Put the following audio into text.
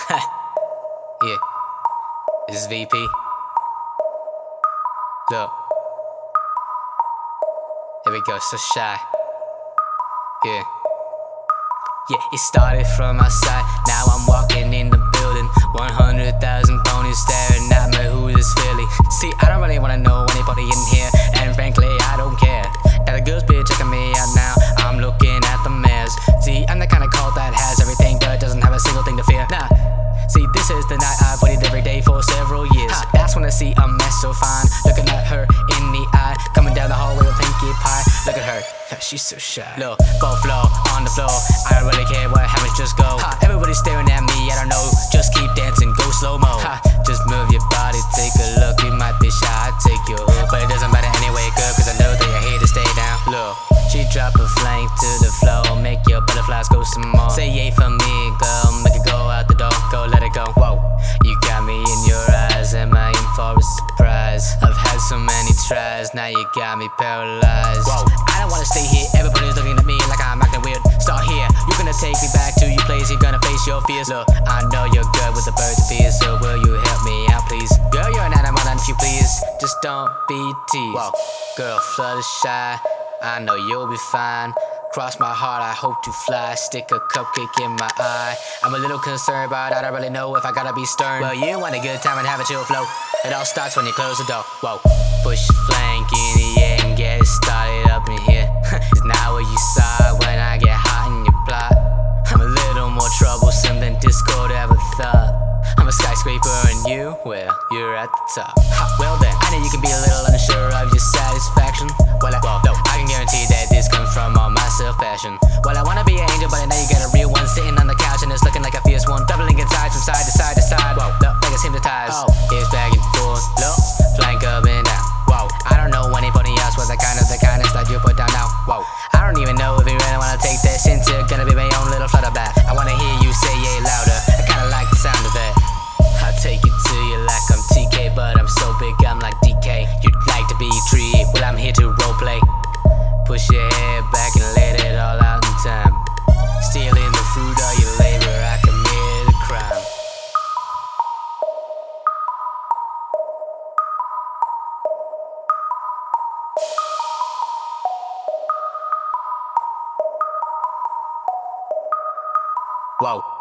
Yeah, this is VP. Look, here we go, so shy. Yeah. Yeah, it started from outside, now I'm walking in the building. 100,000 ponies staring at me, who is Philly? See, I don't really wanna know anybody in here, and frankly, I don't care. Now the girls be checking me out now, I'm looking at the mares. See, I'm the kind of cult that has everything, but doesn't have a single thing to fear. Nah, see, this is the night I've waited every day for several years. That's when I see a mess so fine, looking at her in the eye, coming down the hallway with Pinkie Pie. Look at her, she's so shy. Look, full flow, on the floor, I don't really care what happens, just go. Everybody's staring at me, I don't know, just keep dancing, go slow-mo. Just move your body, take a look, you might be shy, I take your hook. But it doesn't matter anyway, girl, cause I know that you're here to stay down. Look, she drop a flank to the floor, make your butterflies go some more. Say yay for me, girl, make it go out the door, go let it go. Whoa, you got me in your eyes, am I in for a surprise? I've had so many tries, now you got me paralyzed. Whoa, I don't wanna stay here, everybody's looking at me like I'm acting weird. Start here, you're gonna take me back to your place, you're gonna face your fears. Look, I know you're good with the birds and bees, so will you help me out please? Girl, you're an animal and if you please, just don't be teased. Whoa, girl, flutter shy, I know you'll be fine. Cross my heart, I hope to fly. Stick a cupcake in my eye. I'm a little concerned, but I don't really know if I gotta be stern. Well, you want a good time and have a chill flow. It all starts when you close the door. Whoa, push flank in the air and get it started up in here. It's not what you saw when I get hot in your plot. I'm a little more troublesome than Discord ever thought. I'm a skyscraper and you, well, you're at the top. Well then, I know you can be a little unsure of your satisfaction. Well, no, I can guarantee that this comes from all my self-passion. Well, I wanna be an angel, but now you got a real one sitting on the couch and it's looking like a fierce one, doubling in size from side to side to side. Whoa, look, like it's hypnotized. Oh, hips back and forth, look, flank up and down. Whoa, I don't know anybody else with the kindness that you put down now. Whoa, I don't even know if you really wanna take this into gonna be my own little flutterback. I wanna hear you say yay louder, I kinda like the sound of it. I take it to you like I'm TK, but I'm so big I'm like DK. You'd like to be treated, well I'm here to roleplay. Push your head back and let it all out in time. Stealing the fruit of your labor, I committed a crime. Whoa.